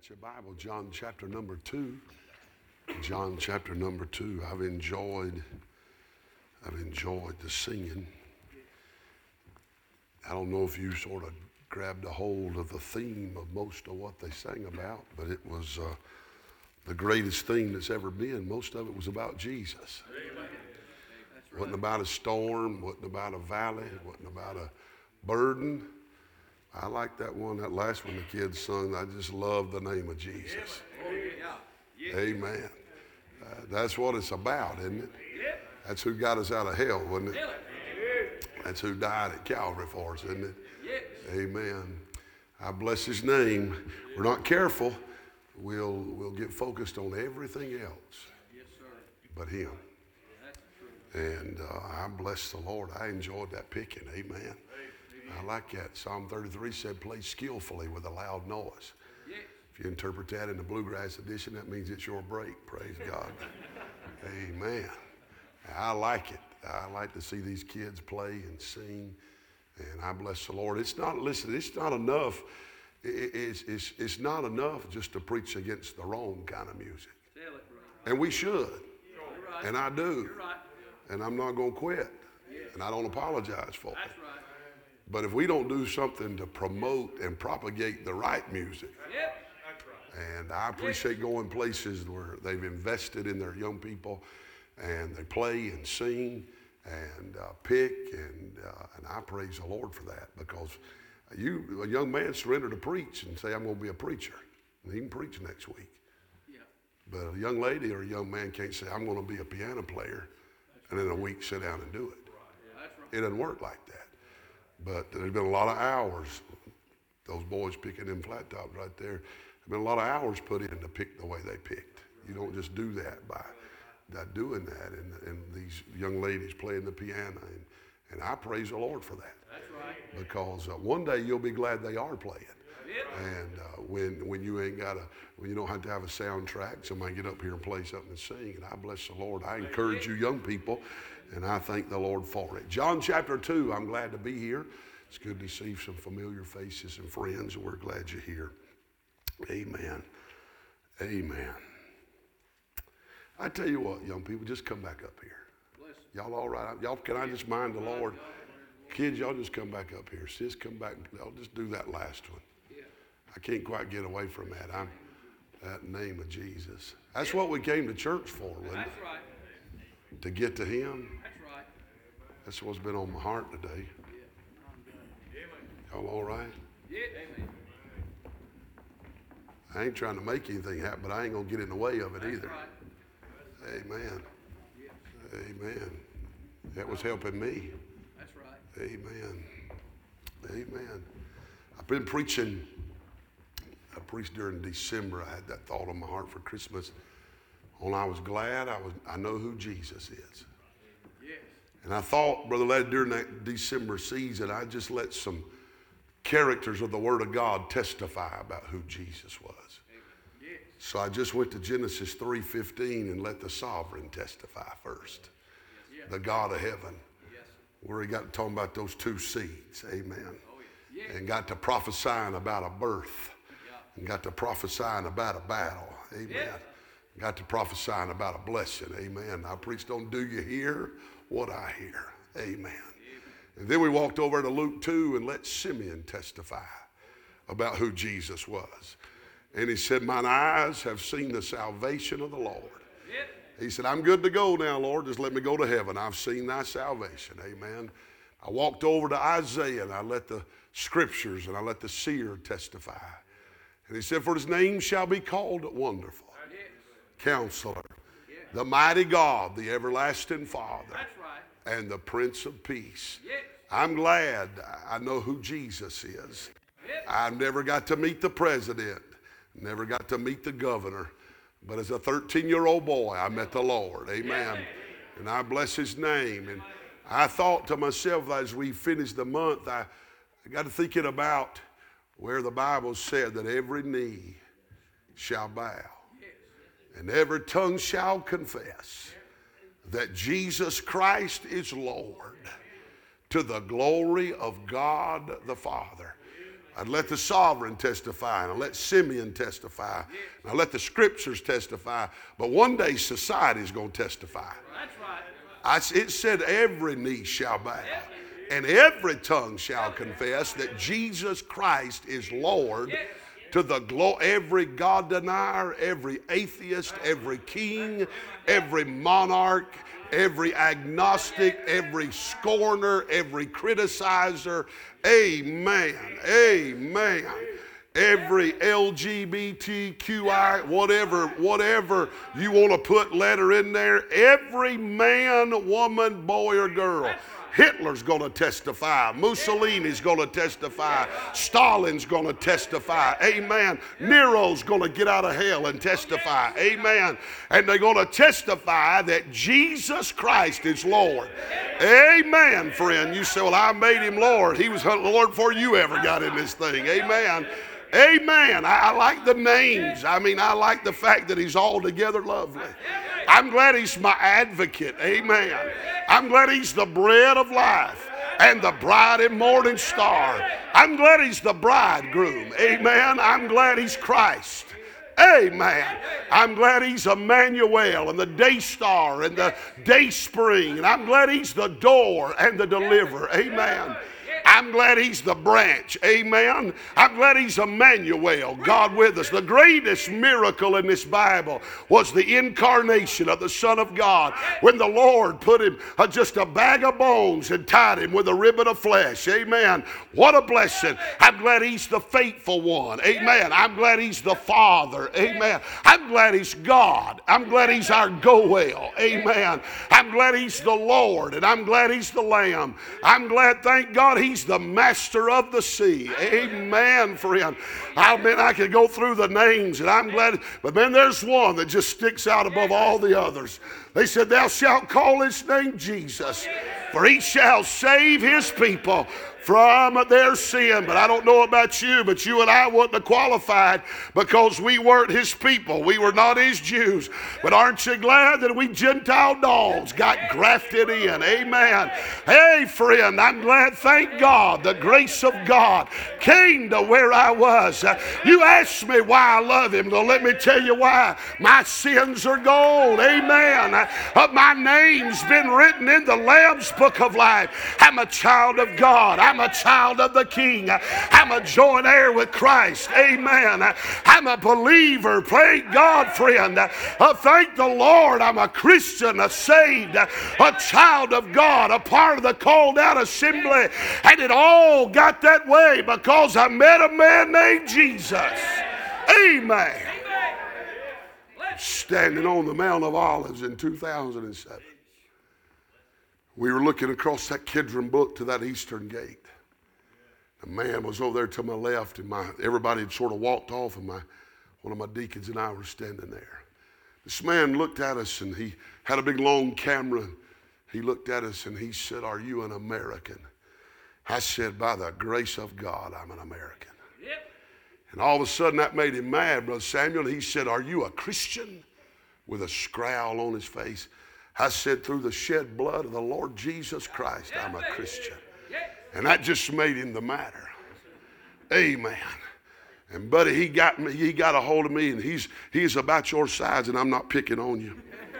got your Bible, John chapter number 2. John chapter number 2. I've enjoyed the singing. I don't know if you sort of grabbed a hold of the theme of most of what they sang about, but it was the greatest theme that's ever been. Most of it was about Jesus. Amen. Right. Wasn't about a storm, wasn't about a valley, wasn't about a burden. I like that one, that last one the kids sung. I just love the name of Jesus. Amen. That's what it's about, isn't it? That's who got us out of hell, wasn't it? That's who died at Calvary for us, isn't it? Amen. I bless his name. We're not careful, we'll get focused on everything else but him. And I bless the Lord. I enjoyed that picking. Amen. I like that. Psalm 33 said, play skillfully with a loud noise. If you interpret that in the Bluegrass edition, that means it's your break. Praise God. Amen. I like it. I like to see these kids play and sing, and I bless the Lord. It's not enough. It's not enough just to preach against the wrong kind of music. And we should. And I do. And I'm not going to quit. And I don't apologize for it. But if we don't do something to promote and propagate the right music, and I appreciate going places where they've invested in their young people and they play and sing and pick, and I praise the Lord for that, because a young man surrender to preach and say, I'm going to be a preacher. And he can preach next week. But a young lady or a young man can't say, I'm going to be a piano player, and in a week sit down and do it. It doesn't work like that. But there's been a lot of hours, those boys picking them flat tops right there, there's been a lot of hours put in to pick the way they picked. You don't just do that by doing that. And these young ladies playing the piano, and I praise the Lord for that. That's right. Because one day you'll be glad they are playing. And when you don't have to have a soundtrack, somebody get up here and play something and sing. And I bless the Lord. I encourage you young people, and I thank the Lord for it. John chapter 2, I'm glad to be here. It's good to see some familiar faces and friends, and we're glad you're here. Amen. Amen. I tell you what, young people, just come back up here. Y'all all right? Y'all, can I just mind the Lord? Kids, y'all just come back up here. Sis, come back. Y'all just do that last one. I can't quite get away from that. That name of Jesus. That's what we came to church for, wasn't it? That's right. To get to him. That's right. That's what's been on my heart today. Y'all all right? Yeah. I ain't trying to make anything happen, but I ain't going to get in the way of it either. Amen. Amen. That was helping me. That's right. Amen. Amen. I've been preaching. I preached during December. I had that thought on my heart for Christmas. I was glad I know who Jesus is. Yes. And I thought, Brother Ladd, during that December season, I'd just let some characters of the Word of God testify about who Jesus was. Yes. So I just went to Genesis 3:15 and let the sovereign testify first. Yes. The God of heaven. Yes. Where he got talking about those two seeds. Amen. Oh, yes. And got to prophesying about a birth. And got to prophesying about a battle. Amen. Yeah. Got to prophesying about a blessing. Amen. I preached on, do you hear what I hear? Amen. And then we walked over to Luke 2 and let Simeon testify about who Jesus was. And he said, mine eyes have seen the salvation of the Lord. He said, I'm good to go now, Lord. Just let me go to heaven. I've seen thy salvation. Amen. I walked over to Isaiah and I let the scriptures and I let the seer testify. And he said, for his name shall be called Wonderful, Counselor, the Mighty God, the Everlasting Father, and the Prince of Peace. I'm glad I know who Jesus is. I've never got to meet the president, never got to meet the governor, but as a 13-year-old boy, I met the Lord. Amen. And I bless his name. And I thought to myself as we finished the month, I got to thinking about where the Bible said that every knee shall bow and every tongue shall confess that Jesus Christ is Lord, to the glory of God the Father. I'd let the sovereign testify, and I'd let Simeon testify, and I'd let the scriptures testify. But one day society is going to testify. That's right. It said every knee shall bow, and every tongue shall confess that Jesus Christ is Lord, to the every God denier, every atheist, every king, every monarch, every agnostic, every scorner, every criticizer. Amen. Amen. Every LGBTQI, whatever you want to put letter in there, every man, woman, boy, or girl. Hitler's going to testify. Mussolini's going to testify. Stalin's going to testify. Amen. Nero's going to get out of hell and testify. Amen. And they're going to testify that Jesus Christ is Lord. Amen, friend. You say, well, I made him Lord. He was Lord before you ever got in this thing. Amen. Amen. I like the names. I like the fact that he's altogether lovely. I'm glad he's my advocate. Amen. I'm glad he's the bread of life and the bright and morning star. I'm glad he's the bridegroom. Amen. I'm glad he's Christ. Amen. I'm glad he's Emmanuel and the day star and the day spring. And I'm glad he's the door and the deliverer. Amen. I'm glad he's the branch. Amen. I'm glad he's Emmanuel, God with us. The greatest miracle in this Bible was the incarnation of the Son of God, when the Lord put him just a bag of bones and tied him with a ribbon of flesh. Amen. What a blessing. I'm glad he's the faithful one. Amen. I'm glad he's the Father. Amen. I'm glad he's God. I'm glad he's our go-well. Amen. I'm glad he's the Lord, and I'm glad he's the Lamb. I'm glad, thank God, he's the master of the sea. Amen, friend. I could go through the names, and I'm glad. But man, there's one that just sticks out above all the others. They said, thou shalt call his name Jesus, for he shall save his people from their sin. But I don't know about you, but you and I wouldn't have qualified because we weren't his people. We were not his Jews. But aren't you glad that we Gentile dogs got grafted in? Amen. Hey, friend, I'm glad, thank God, the grace of God came to where I was. You asked me why I love him. Well, let me tell you why. My sins are gone. Amen. My name's been written in the Lamb's book of life. I'm a child of God. I'm a child of the King. I'm a joint heir with Christ. Amen. I'm a believer. Praise God, friend. Thank the Lord. I'm a Christian, a saved, a child of God, a part of the called out assembly. And it all got that way because I met a man named Jesus. Amen. Standing on the Mount of Olives in 2007. We were looking across that Kidron Brook to that eastern gate. The man was over there to my left, and everybody had sort of walked off, and one of my deacons and I were standing there. This man looked at us, and he had a big long camera. He looked at us, and he said, are you an American? I said, by the grace of God, I'm an American. Yep. And all of a sudden, that made him mad, Brother Samuel. He said, are you a Christian? With a scowl on his face. I said, through the shed blood of the Lord Jesus Christ, I'm a Christian. And that just made him the matter. Amen. And buddy, he got a hold of me, and he's about your size, and I'm not picking on you.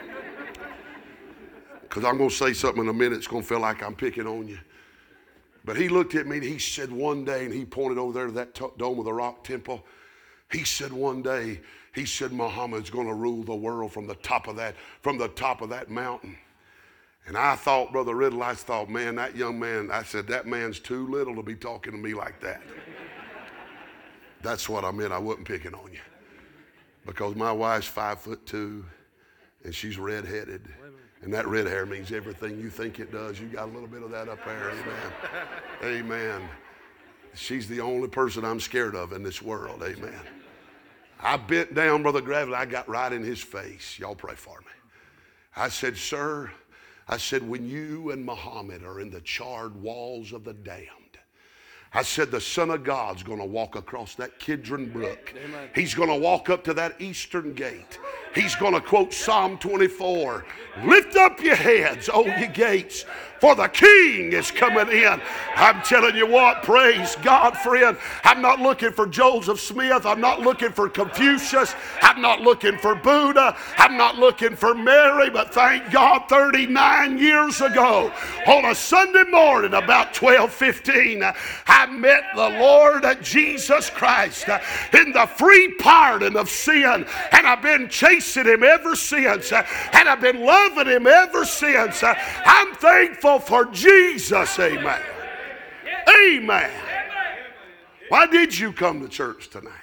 Because I'm going to say something in a minute, it's going to feel like I'm picking on you. But he looked at me, and he said one day, and he pointed over there to that Dome of the Rock temple. He said one day, he said Muhammad's going to rule the world from the top of that mountain. And I thought, Brother Riddle, I thought, man, that young man, I said, that man's too little to be talking to me like that. That's what I meant. I wasn't picking on you. Because my wife's 5'2", and she's redheaded. And that red hair means everything you think it does. You got a little bit of that up there. Amen. Amen. She's the only person I'm scared of in this world. Amen. I bent down, Brother Gravely. I got right in his face. Y'all pray for me. I said, sir, I said, when you and Muhammad are in the charred walls of the damned, I said, the Son of God's going to walk across that Kidron Brook. Amen. He's going to walk up to that eastern gate. He's going to quote Psalm 24. Lift up your heads, O ye gates, For the King is coming in. I'm telling you what, praise God, friend. I'm not looking for Joseph Smith. I'm not looking for Confucius. I'm not looking for Buddha. I'm not looking for Mary. But thank God, 39 years ago, on a Sunday morning about 12:15, I met the Lord Jesus Christ in the free pardon of sin. And I've been chasing him ever since. And I've been loving him ever since. I'm thankful for Jesus. Amen. Amen. Why did you come to church tonight?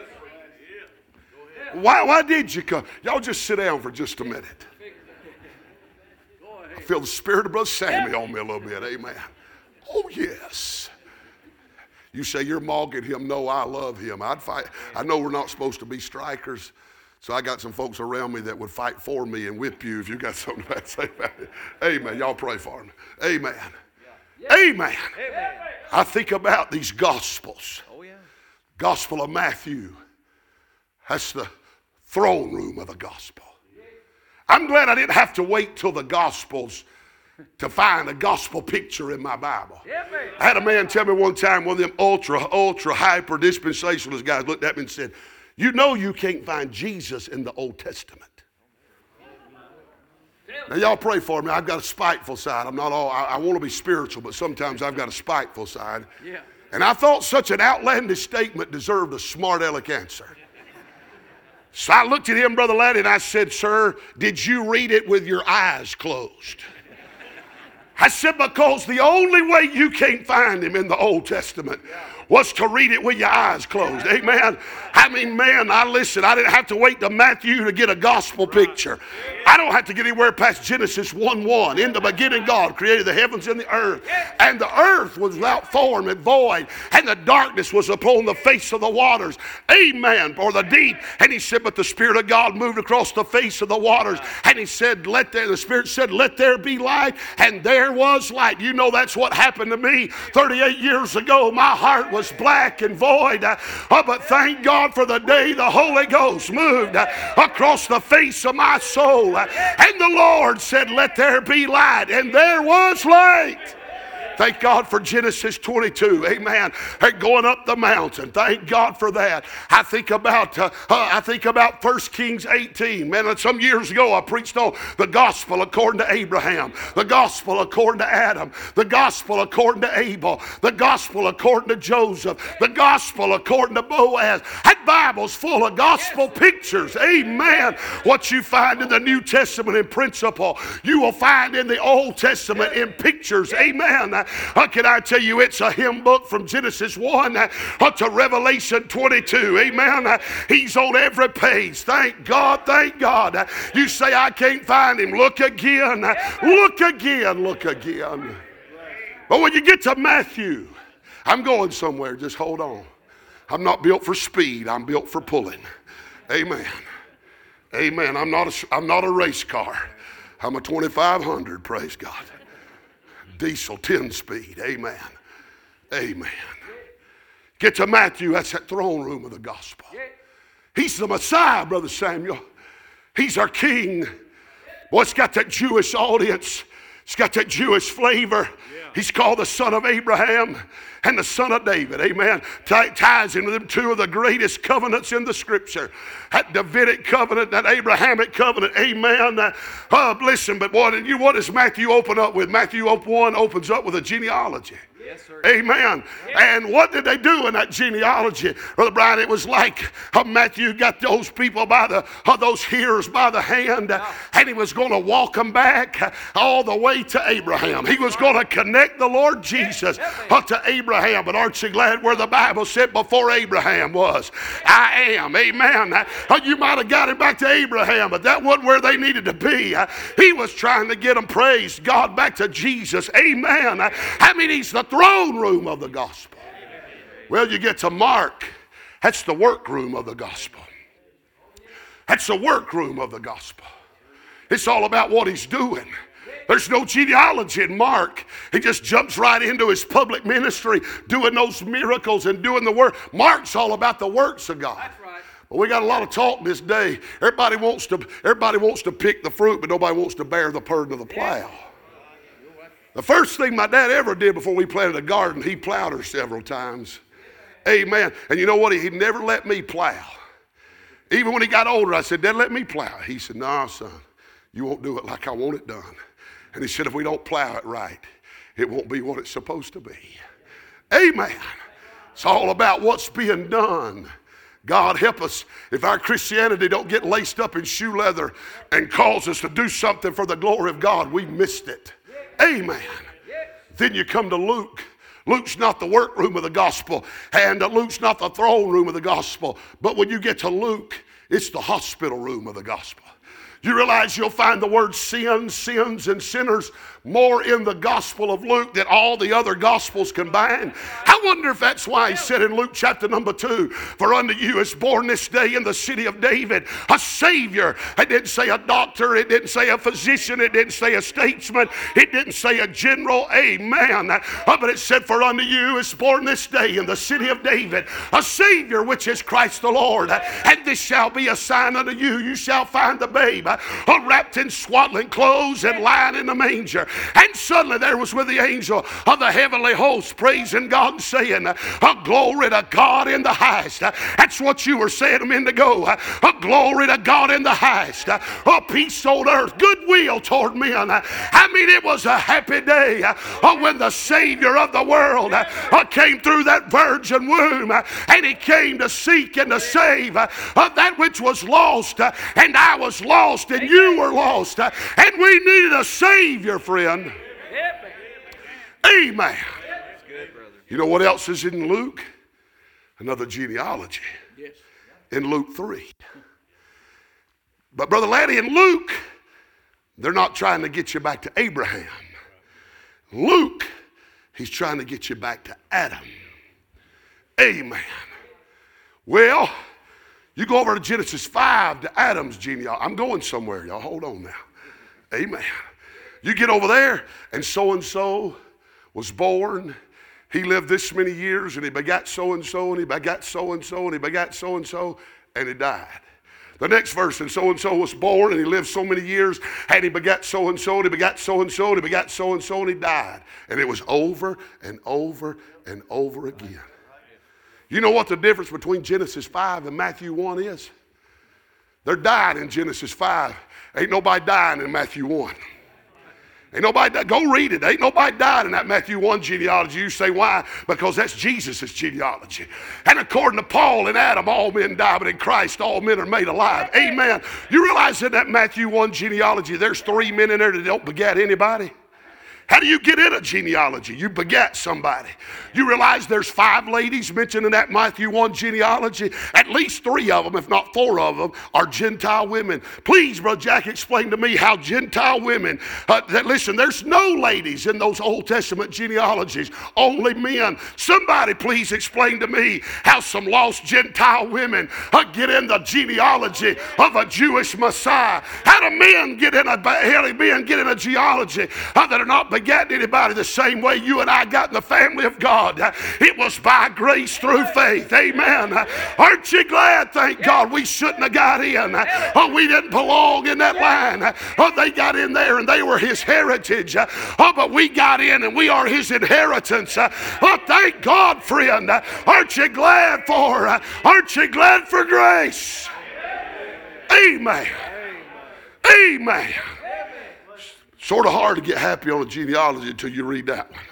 Why did you come? Y'all just sit down for just a minute. I feel the spirit of Brother Sammy on me a little bit. Amen. Oh, yes. You say you're mocking him. No, I love him. I'd fight. I know we're not supposed to be strikers. So I got some folks around me that would fight for me and whip you if you got something bad to say about it. Amen. Y'all pray for me. Amen. Amen. I think about these Gospels. Gospel of Matthew. That's the throne room of the Gospel. I'm glad I didn't have to wait till the Gospels to find a gospel picture in my Bible. I had a man tell me one time, one of them ultra hyper dispensationalist guys looked at me and said, you know you can't find Jesus in the Old Testament. Now y'all pray for me. I've got a spiteful side. I want to be spiritual, but sometimes I've got a spiteful side. Yeah. And I thought such an outlandish statement deserved a smart aleck answer. So I looked at him, Brother Laddie, and I said, sir, did you read it with your eyes closed? I said, because the only way you can't find him in the Old Testament was to read it with your eyes closed. Amen. I mean, man, I didn't have to wait to Matthew to get a gospel picture. I don't have to get anywhere past Genesis 1:1. In the beginning, God created the heavens and the earth. And the earth was without form and void. And the darkness was upon the face of the waters. Amen. Or the deep. And he said, but the Spirit of God moved across the face of the waters. And he said, the Spirit said, let there be light. And there was light. You know that's what happened to me 38 years ago. My heart was black and void. But thank God for the day the Holy Ghost moved across the face of my soul. And the Lord said, let there be light. And there was light. Thank God for Genesis 22. Amen. And going up the mountain. Thank God for that. I think about 1 Kings 18. Man, some years ago I preached on the gospel according to Abraham, the gospel according to Adam, the gospel according to Abel, the gospel according to Joseph, the gospel according to Boaz. That Bible's full of gospel pictures. Amen. What you find in the New Testament in principle, you will find in the Old Testament in pictures. Amen. Can I tell you, it's a hymn book from Genesis 1 to Revelation 22. Amen. He's on every page. Thank God, thank God. You say, I can't find him. Look again. Look again. Look again. But when you get to Matthew, I'm going somewhere. Just hold on. I'm not built for speed. I'm built for pulling. Amen. Amen. I'm not a race car. I'm a 2500. Praise God. Diesel 10 speed. Amen. Amen. Get to Matthew. That's that throne room of the gospel. He's the Messiah, Brother Samuel. He's our King. Boy, it's got that Jewish audience. It's got that Jewish flavor. He's called the son of Abraham and the son of David. Amen. Ties into them two of the greatest covenants in the scripture. That Davidic covenant, that Abrahamic covenant. Amen. Listen, but what does Matthew open up with? Matthew 1 opens up with a genealogy. Yes, sir. Amen. And what did they do in that genealogy? Brother Brian, it was like Matthew got those people those hearers by the hand, and he was going to walk them back all the way to Abraham. He was going to connect the Lord Jesus to Abraham. But aren't you glad where the Bible said before Abraham was, I am. Amen. You might have got him back to Abraham, but that wasn't where they needed to be. He was trying to get them, praise God, back to Jesus. Amen. I mean, he's the throne room of the gospel. Well, you get to Mark. That's the workroom of the gospel. That's the workroom of the gospel. It's all about what he's doing. There's no genealogy in Mark. He just jumps right into his public ministry, doing those miracles and doing the work. Mark's all about the works of God. That's right. But we got a lot of talk this day. Everybody wants to pick the fruit, but nobody wants to bear the burden of the plow. The first thing my dad ever did before we planted a garden, he plowed her several times. Amen. And you know what? He never let me plow. Even when he got older, I said, Dad, let me plow. He said, no, son, you won't do it like I want it done. And he said, if we don't plow it right, it won't be what it's supposed to be. Amen. It's all about what's being done. God help us if our Christianity don't get laced up in shoe leather and cause us to do something for the glory of God. We missed it. Amen. Then you come to Luke. Luke's not the workroom of the gospel, and Luke's not the throne room of the gospel. But when you get to Luke, it's the hospital room of the gospel. You realize you'll find the word sin, sins, and sinners more in the gospel of Luke than all the other gospels combined. I wonder if that's why he said in Luke chapter number 2, for unto you is born this day in the city of David a Savior. It didn't say a doctor. It didn't say a physician. It didn't say a statesman. It didn't say a general. Amen. But it said, for unto you is born this day in the city of David a Savior, which is Christ the Lord. And this shall be a sign unto you. You shall find the babe wrapped in swaddling clothes and lying in the manger. And suddenly there was with the angel of the heavenly host praising God and saying, glory to God in the highest. That's what you were saying a minute ago. Glory to God in the highest. Peace on earth, goodwill toward men. I mean, it was a happy day when the Savior of the world came through that virgin womb, and he came to seek and to save that which was lost. And I was lost, and you were lost, and we needed a Savior, friend. Amen. You know what else is in Luke? Another genealogy. In Luke 3. But Brother Laddie, in Luke, they're not trying to get you back to Abraham. Luke, he's trying to get you back to Adam. Amen. Well, you go over to Genesis 5 to Adam's genealogy. I'm going somewhere, y'all. Hold on now. Amen. You get over there, and so-and-so was born. He lived this many years, and he begat so-and-so, and he begat so-and-so, and he begat so-and-so, and he died. The next verse, and so-and-so was born, and he lived so many years, and he begat so-and-so, and he begat so-and-so, and he begat so-and-so, and he died. And it was over and over and over again. You know what the difference between Genesis 5 and Matthew 1 is? They're dying in Genesis 5. Ain't nobody dying in Matthew 1. Ain't nobody, go read it. Ain't nobody died in that Matthew 1 genealogy. You say, why? Because that's Jesus' genealogy. And according to Paul and Adam, all men die, but in Christ, all men are made alive. Amen. You realize in that Matthew 1 genealogy, there's 3 men in there that don't begat anybody? How do you get in a genealogy? You begat somebody. You realize there's 5 ladies mentioned in that Matthew 1 genealogy. At least 3 of them, if not 4 of them, are Gentile women. Please, Brother Jack, explain to me how Gentile women, listen, there's no ladies in those Old Testament genealogies, only men. Somebody please explain to me how some lost Gentile women get in the genealogy of a Jewish Messiah. How do men get in a genealogy that are not begat anybody the same way you and I got in the family of God? It was by grace through faith. Amen. Aren't you glad, thank God, we shouldn't have got in. We didn't belong in that line. They got in there and they were his heritage. But we got in and we are his inheritance. Thank God, friend. Aren't you glad for grace? Amen. Amen. Sort of hard to get happy on a genealogy until you read that one.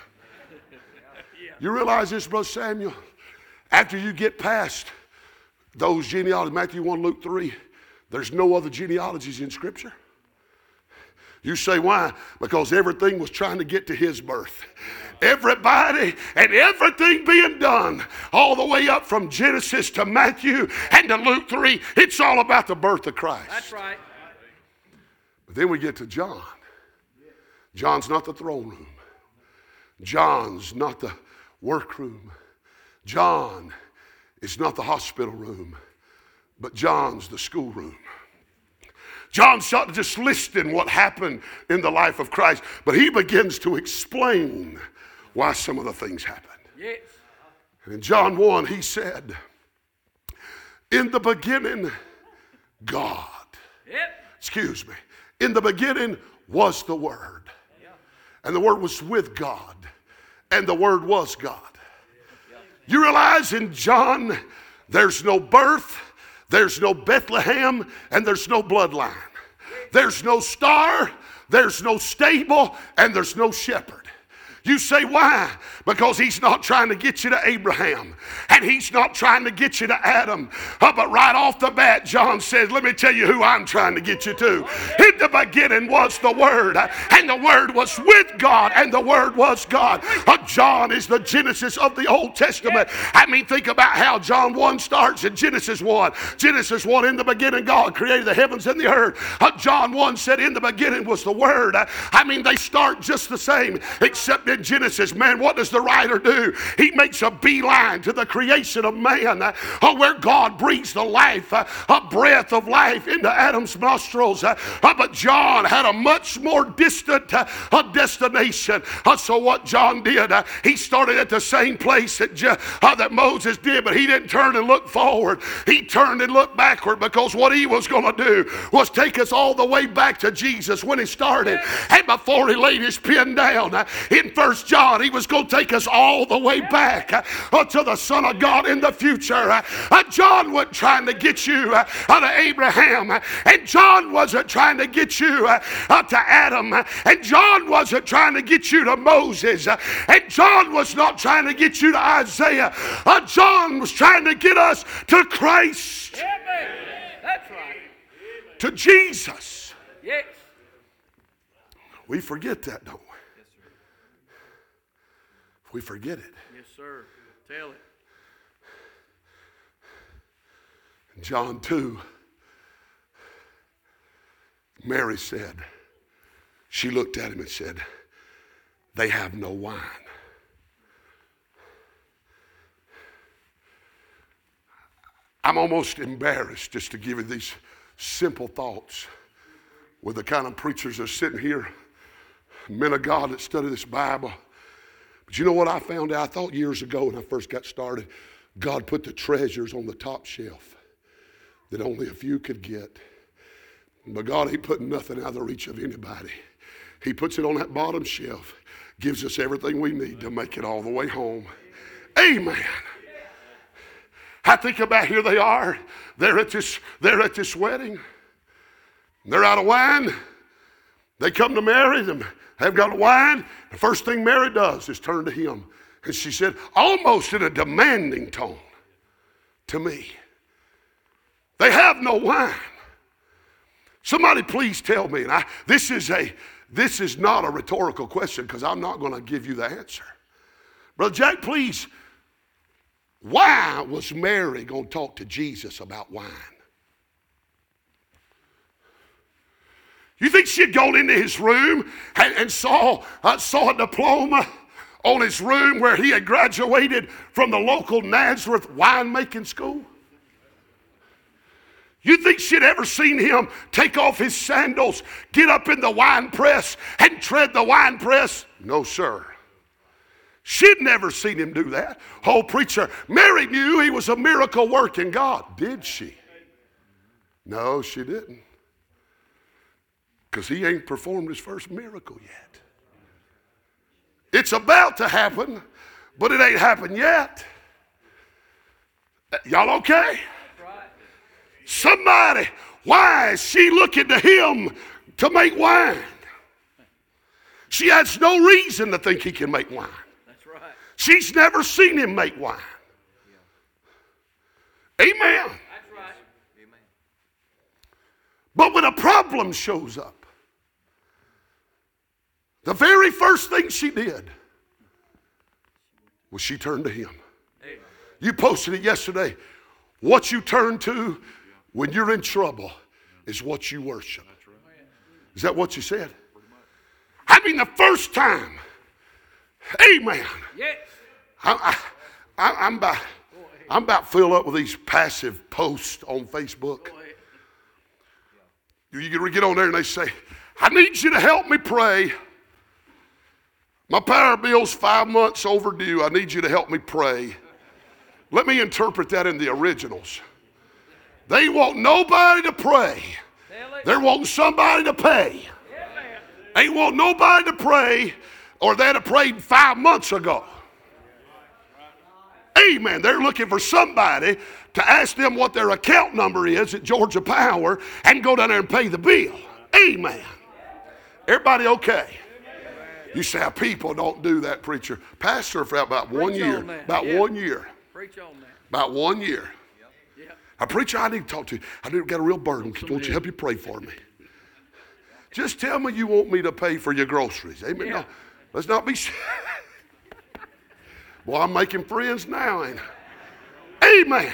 You realize this, Brother Samuel? After you get past those genealogies, Matthew 1, Luke 3, there's no other genealogies in Scripture. You say, why? Because everything was trying to get to his birth. Everybody and everything being done, all the way up from Genesis to Matthew and to Luke 3, it's all about the birth of Christ. That's right. But then we get to John. John's not the throne room. John's not the workroom. John is not the hospital room, but John's the schoolroom. John's not just listing what happened in the life of Christ, but he begins to explain why some of the things happened. Yes. And in John 1, he said, in the beginning, God. Yep. Excuse me. In the beginning was the Word. and the Word was with God, and the Word was God. You realize in John, there's no birth, there's no Bethlehem, and there's no bloodline. There's no star, there's no stable, and there's no shepherd. You say, why? Because he's not trying to get you to Abraham, and he's not trying to get you to Adam. But right off the bat, John says, let me tell you who I'm trying to get you to. In the beginning was the Word, and the Word was with God, and the Word was God. John is the Genesis of the Old Testament. I mean, think about how John 1 starts in Genesis 1. Genesis 1, in the beginning God created the heavens and the earth. John 1 said, in the beginning was the Word. I mean, they start just the same, except in Genesis, man, what does the writer do? He makes a beeline to the creation of man, where God breathes the life, a breath of life into Adam's nostrils. But John had a much more distant destination. So what John did, he started at the same place that Moses did, but he didn't turn and look forward. He turned and looked backward, because what he was going to do was take us all the way back to Jesus when he started. And before he laid his pen down in 1 John, he was going to take us all the way back to the Son of God in the future. John wasn't trying to get you to Abraham, and John wasn't trying to get you to Adam, and John wasn't trying to get you to Moses, and John was not trying to get you to Isaiah. John was trying to get us to Christ. That's right. To Jesus. Yes. We forget that, don't we? We forget it. Yes, sir. Tell it. John 2, Mary said, she looked at him and said, they have no wine. I'm almost embarrassed just to give you these simple thoughts with the kind of preachers that are sitting here, men of God that study this Bible. But you know what I found out? I thought years ago when I first got started, God put the treasures on the top shelf that only a few could get. But God ain't putting nothing out of the reach of anybody. He puts it on that bottom shelf, gives us everything we need to make it all the way home. Amen. I think about, here they are. They're at this wedding. They're out of wine. They come to Mary. They've got wine. The first thing Mary does is turn to him. And she said, almost in a demanding tone to me, they have no wine. Somebody please tell me. And this is not a rhetorical question, because I'm not going to give you the answer. Brother Jack, please, why was Mary going to talk to Jesus about wine? You think she had gone into his room and saw a diploma on his room where he had graduated from the local Nazareth winemaking school? You think she'd ever seen him take off his sandals, get up in the wine press, and tread the wine press? No, sir. She'd never seen him do that. Oh, preacher, Mary knew he was a miracle working God. Did she? No, she didn't. Because he ain't performed his first miracle yet. It's about to happen, but it ain't happened yet. Y'all okay? Somebody, why is she looking to him to make wine? She has no reason to think he can make wine. That's right. She's never seen him make wine. Amen. That's right. Amen. But when a problem shows up, the very first thing she did was she turned to him. Amen. You posted it yesterday. What you turn to when you're in trouble is what you worship. Is that what you said? I mean, the first time. Amen. Yes. I'm about filled up with these passive posts on Facebook. You get on there and they say, I need you to help me pray. My power bill's 5 months overdue. I need you to help me pray. Let me interpret that in the originals. They want nobody to pray. They're wanting somebody to pay. They want nobody to pray. or they'd have prayed 5 months ago. Amen. They're looking for somebody to ask them what their account number is at Georgia Power and go down there and pay the bill. Amen. Everybody okay? You say, people don't do that, preacher. Pastor, for about 1 year. About 1 year. Preach on that. About 1 year. Yeah. A preacher, I need to talk to you. I got a real burden. Won't you help you pray for me? Just tell me you want me to pay for your groceries. Amen. Yeah. No, let's not be. Boy, I'm making friends now, ain't I? Amen.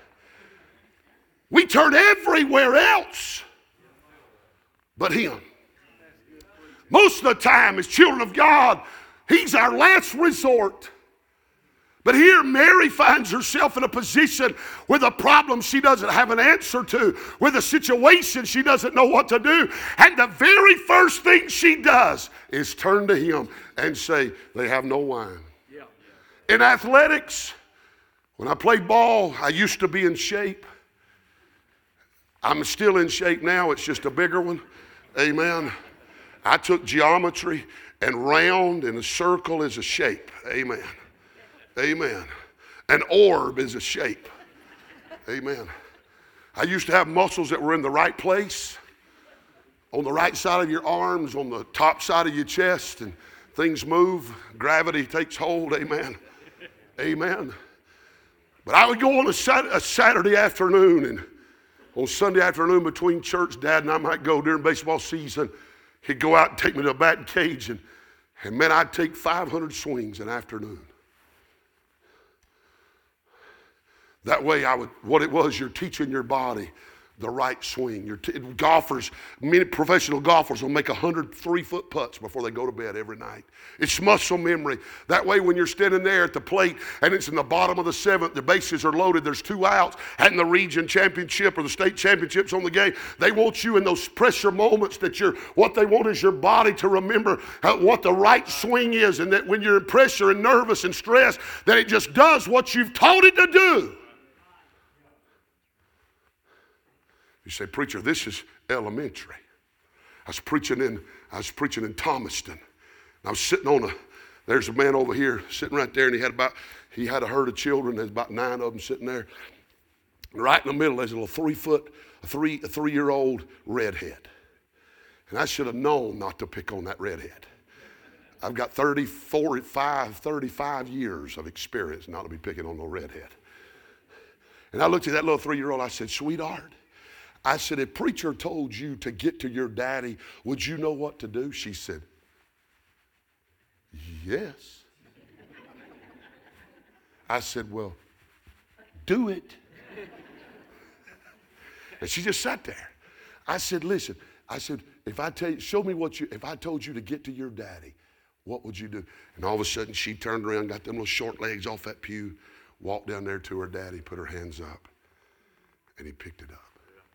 We turn everywhere else but Him. Most of the time, as children of God, He's our last resort. But here, Mary finds herself in a position with a problem she doesn't have an answer to, with a situation she doesn't know what to do. And the very first thing she does is turn to Him and say, they have no wine. Yeah. In athletics, when I played ball, I used to be in shape. I'm still in shape now. It's just a bigger one. Amen. I took geometry, and round and a circle is a shape. Amen. Amen. An orb is a shape. Amen. I used to have muscles that were in the right place, on the right side of your arms, on the top side of your chest, and things move. Gravity takes hold. Amen. Amen. But I would go on a Saturday afternoon, and on Sunday afternoon between church, Dad and I might go during baseball season. He'd go out and take me to a batting cage, and man, I'd take 500 swings an afternoon. That way what it was, you're teaching your body the right swing. Golfers, many professional golfers will make 100 3-foot putts before they go to bed every night. It's muscle memory. That way when you're standing there at the plate and it's in the bottom of the 7th, the bases are loaded, there's 2 outs, and the region championship or the state championship's on the game, they want you in those pressure moments what they want is your body to remember what the right swing is, and that when you're in pressure and nervous and stressed, that it just does what you've taught it to do. You say, preacher, this is elementary. I was preaching in Thomaston. I was sitting there's a man over here sitting right there, and he had a herd of children. There's about 9 of them sitting there. And right in the middle, there's a little 3-year-old redhead. And I should have known not to pick on that redhead. I've got 35 years of experience not to be picking on no redhead. And I looked at that little 3-year-old, I said, sweetheart, I said, if preacher told you to get to your daddy, would you know what to do? She said, yes. I said, well, do it. And she just sat there. I said, listen, if I told you to get to your daddy, what would you do? And all of a sudden she turned around, got them little short legs off that pew, walked down there to her daddy, put her hands up, and he picked it up.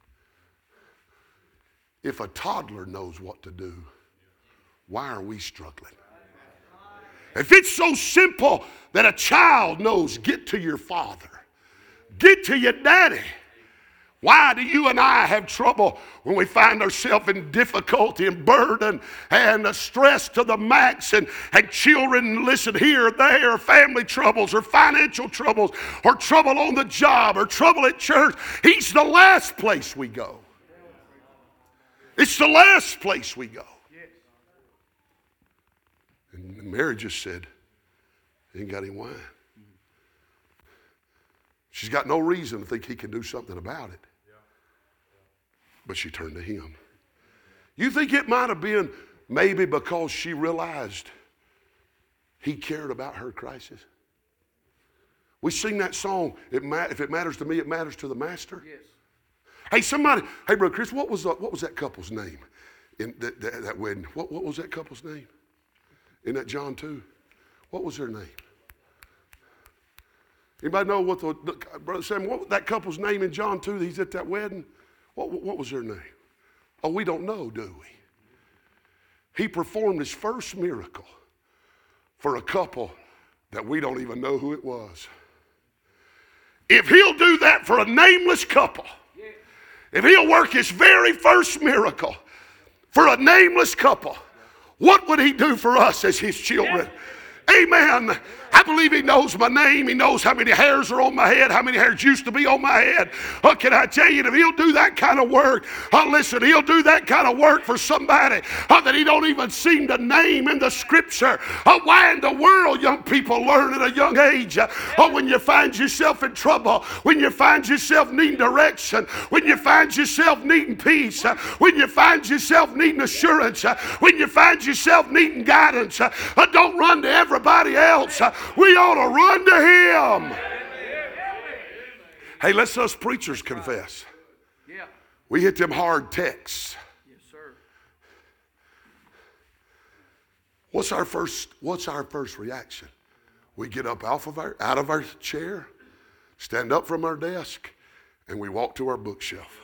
If a toddler knows what to do, why are we struggling? If it's so simple that a child knows, get to your father, get to your daddy, why do you and I have trouble when we find ourselves in difficulty and burden and stress to the max, and children, listen, here or there, or family troubles or financial troubles or trouble on the job or trouble at church? He's the last place we go. It's the last place we go. And Mary just said, ain't got any wine. She's got no reason to think he can do something about it. But she turned to him. You think it might have been maybe because she realized he cared about her crisis? We sing that song, if it matters to me, it matters to the master. Yes. Hey, Brother Chris, what was that couple's name in that wedding? What was that couple's name in that John 2? What was their name? Anybody know Brother Sam, what was that couple's name in John 2 that he's at that wedding? What was their name? Oh, we don't know, do we? He performed his first miracle for a couple that we don't even know who it was. If he'll do that for a nameless couple, if he'll work his very first miracle for a nameless couple, what would he do for us as his children? Amen. I believe he knows my name. He knows how many hairs are on my head, how many hairs used to be on my head. Can I tell you, if he'll do that kind of work, listen, he'll do that kind of work for somebody that he don't even seem to name in the scripture. Why in the world young people learn at a young age? When you find yourself in trouble, when you find yourself needing direction, when you find yourself needing peace, when you find yourself needing assurance, when you find yourself needing guidance, don't run to everybody else. We ought to run to him. Hey, let's us preachers confess. Yeah. We hit them hard texts. Yes, sir. What's our first reaction? We get up out of our chair, stand up from our desk, and we walk to our bookshelf.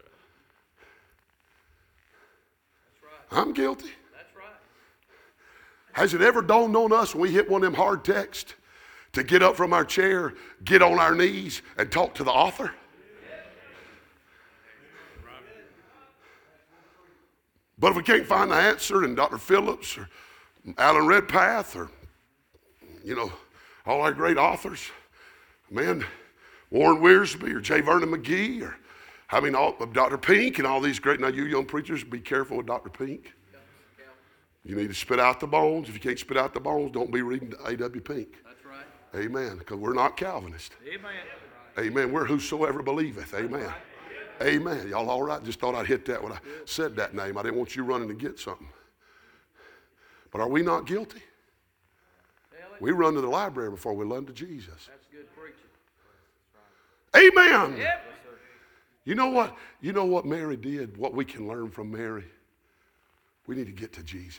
That's right. I'm guilty. That's right. Has it ever dawned on us when we hit one of them hard texts to get up from our chair, get on our knees, and talk to the author? But if we can't find the answer in Dr. Phillips or Alan Redpath or, all our great authors, man, Warren Wiersbe or J. Vernon McGee or, Dr. Pink and all these great, now you young preachers, be careful with Dr. Pink. You need to spit out the bones. If you can't spit out the bones, don't be reading A.W. Pink. That's right. Amen. Because we're not Calvinist. Amen. Amen. We're whosoever believeth. Amen. Amen. Y'all all right? Just thought I'd hit that when I said that name. I didn't want you running to get something. But are we not guilty? We run to the library before we run to Jesus. That's good preaching. Amen. Yep. You know what? You know what Mary did? What we can learn from Mary? We need to get to Jesus.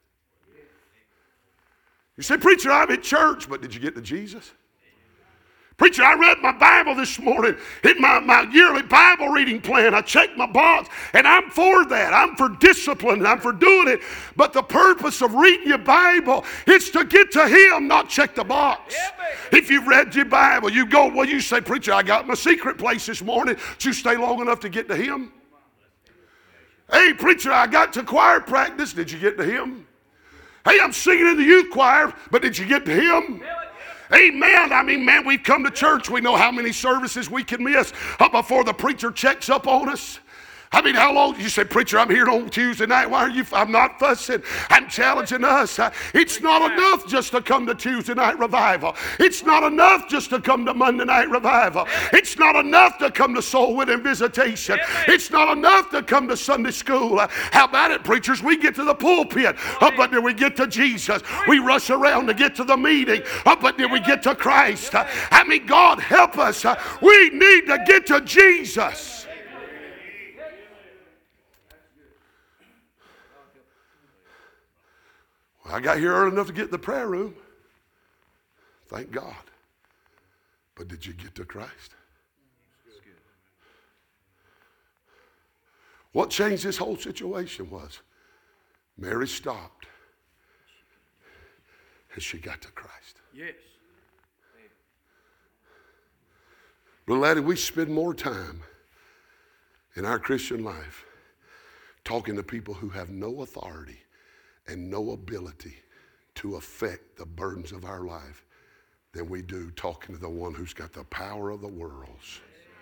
You say, preacher, I'm at church, but did you get to Jesus? Preacher, I read my Bible this morning, hit my yearly Bible reading plan. I checked my box, and I'm for that. I'm for discipline, and I'm for doing it. But the purpose of reading your Bible is to get to him, not check the box. If you've read your Bible, you go, well, you say, preacher, I got my secret place this morning. Did you stay long enough to get to him? Hey, preacher, I got to choir practice. Did you get to him? Hey, I'm singing in the youth choir, but did you get to him? Amen. Man, we've come to church. We know how many services we can miss before the preacher checks up on us. How long? You say, preacher, I'm here on Tuesday night. Why are you? I'm not fussing. I'm challenging us. It's not enough just to come to Tuesday night revival. It's not enough just to come to Monday night revival. It's not enough to come to soul winning visitation. It's not enough to come to Sunday school. How about it, preachers? We get to the pulpit, but then we get to Jesus. We rush around to get to the meeting, but then we get to Christ. God help us. We need to get to Jesus. I got here early enough to get in the prayer room. Thank God. But did you get to Christ? What changed this whole situation was Mary stopped and she got to Christ. Yes. Brother Laddie, we spend more time in our Christian life talking to people who have no authority and no ability to affect the burdens of our life than we do talking to the one who's got the power of the worlds.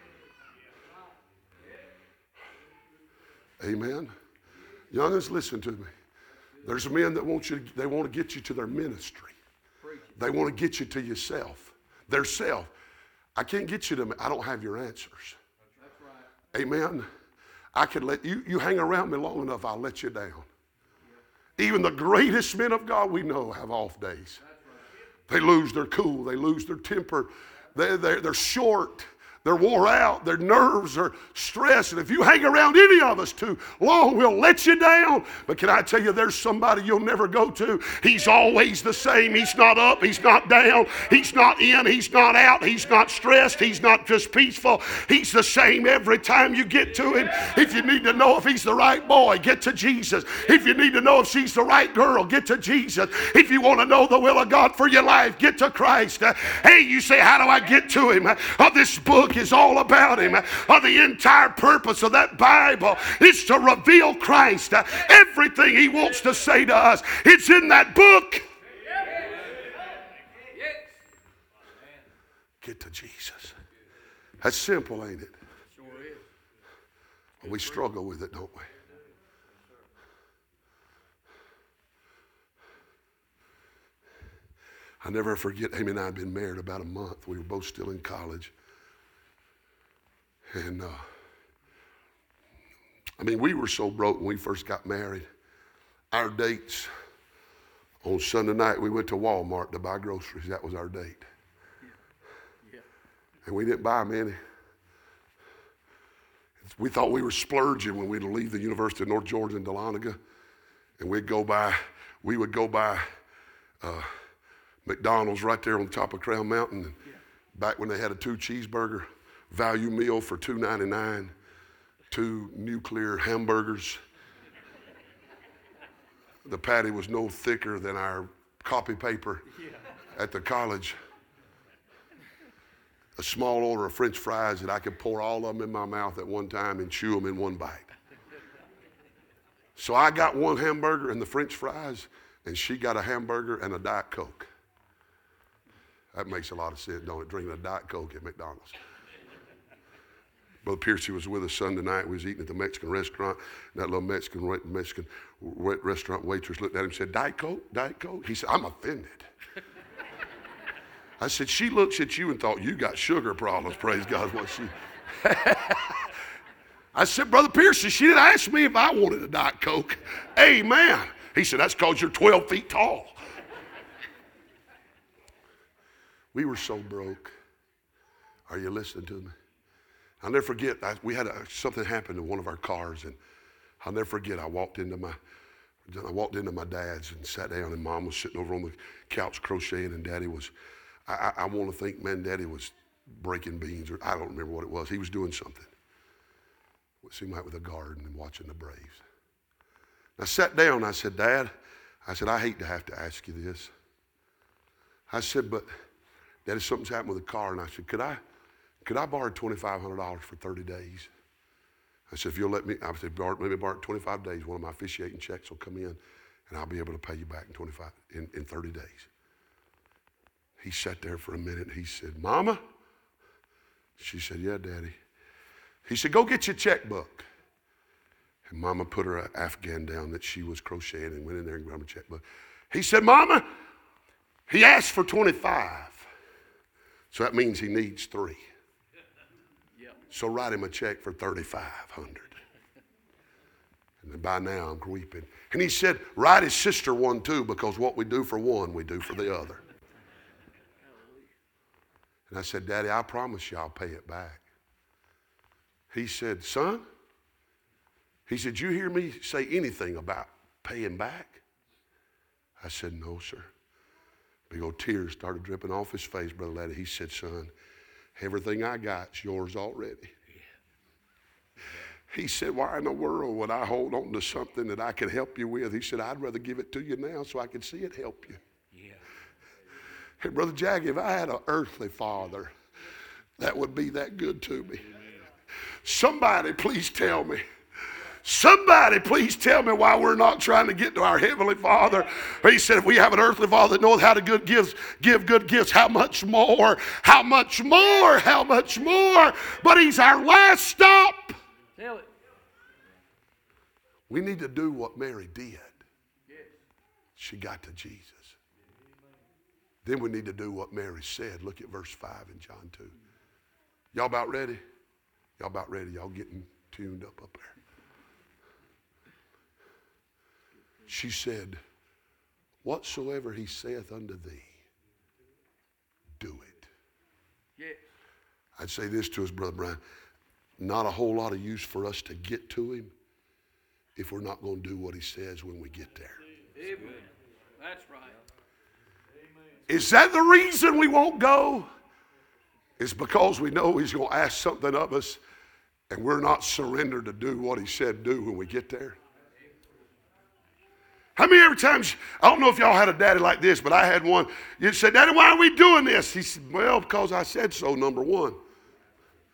Amen. Youngins, listen to me. There's men that they want to get you to their ministry. They want to get you to yourself. Their self. I can't get you to, I don't have your answers. Amen. I can let you hang around me long enough, I'll let you down. Even the greatest men of God we know have off days. They lose their cool. They lose their temper. They're short. They're wore out. Their nerves are stressed. And if you hang around any of us too long, we'll let you down. But can I tell you, there's somebody you'll never go to. He's always the same. He's not up. He's not down. He's not in. He's not out. He's not stressed. He's not just peaceful. He's the same every time you get to him. If you need to know if he's the right boy, get to Jesus. If you need to know if she's the right girl, get to Jesus. If you want to know the will of God for your life, get to Christ. Hey, you say, how do I get to him? This book book is all about him. The entire purpose of that Bible is to reveal Christ. Everything he wants to say to us, it's in that book. Get to Jesus. That's simple, ain't it? Sure is. We struggle with it, don't we? I never forget, Amy and I had been married about a month. We were both still in college. And, we were so broke when we first got married. Our dates, on Sunday night, we went to Walmart to buy groceries. That was our date. Yeah. And we didn't buy them any. We thought we were splurging when we'd leave the University of North Georgia in Dahlonega. And we would go by McDonald's right there on the top of Crown Mountain. Back when they had a 2 cheeseburger value meal for $2.99, 2 nuclear hamburgers. The patty was no thicker than our copy paper at the college. A small order of French fries that I could pour all of them in my mouth at one time and chew them in one bite. So I got 1 hamburger and the French fries, and she got a hamburger and a Diet Coke. That makes a lot of sense, don't it? Drinking a Diet Coke at McDonald's. Brother Piercy was with us Sunday night. We was eating at the Mexican restaurant. And that little Mexican restaurant waitress looked at him and said, "Diet Coke? Diet Coke?" He said, "I'm offended." I said, "She looks at you and thought you got sugar problems, praise God." What she... I said, "Brother Piercy, she didn't ask me if I wanted a Diet Coke." Amen. He said, "That's because you're 12 feet tall." We were so broke. Are you listening to me? I'll never forget, we had something happen to one of our cars, and I'll never forget, I walked into my dad's and sat down, and Mom was sitting over on the couch crocheting, and Daddy was, I want to think, man, Daddy was breaking beans, or I don't remember what it was. He was doing something. It seemed like with a garden and watching the Braves. I sat down, I said, "Dad," I said, "I hate to have to ask you this." I said, "But Daddy, something's happened with the car." And I said, Could I borrow $2,500 for 30 days? I said, "If you'll let me," I said, "let me borrow it 25 days. One of my officiating checks will come in, and I'll be able to pay you back in 30 days. He sat there for a minute, and he said, "Mama?" She said, "Yeah, Daddy." He said, "Go get your checkbook." And Mama put her Afghan down that she was crocheting and went in there and grabbed a checkbook. He said, "Mama, he asked for 25. So that means he needs 3. So write him a check for $3,500. And then by now I'm weeping. And he said, "Write his sister one too, because what we do for one, we do for the other." And I said, "Daddy, I promise you I'll pay it back." He said, "Son," he said, "you hear me say anything about paying back?" I said, "No, sir." Big old tears started dripping off his face, Brother Laddie. He said, "Son, everything I got's yours already." He said, "Why in the world would I hold on to something that I can help you with?" He said, "I'd rather give it to you now so I can see it help you." Yeah. And Brother Jackie, if I had an earthly father that would be that good to me, somebody please tell me. Somebody please tell me why we're not trying to get to our Heavenly Father. He said, if we have an earthly Father that knows how to give good gifts, how much more, how much more, how much more. But He's our last stop. Tell it. We need to do what Mary did. She got to Jesus. Then we need to do what Mary said. Look at verse 5 in John 2. Y'all about ready? Y'all about ready? Y'all getting tuned up there? She said, "Whatsoever he saith unto thee, do it." Yes. I'd say this to us, Brother Brian. Not a whole lot of use for us to get to him if we're not going to do what he says when we get there. Amen. That's right. Is that the reason we won't go? It's because we know he's going to ask something of us and we're not surrendered to do what he said do when we get there. How many every time, I don't know if y'all had a daddy like this, but I had one. You'd say, "Daddy, why are we doing this?" He said, "Well, because I said so, number one."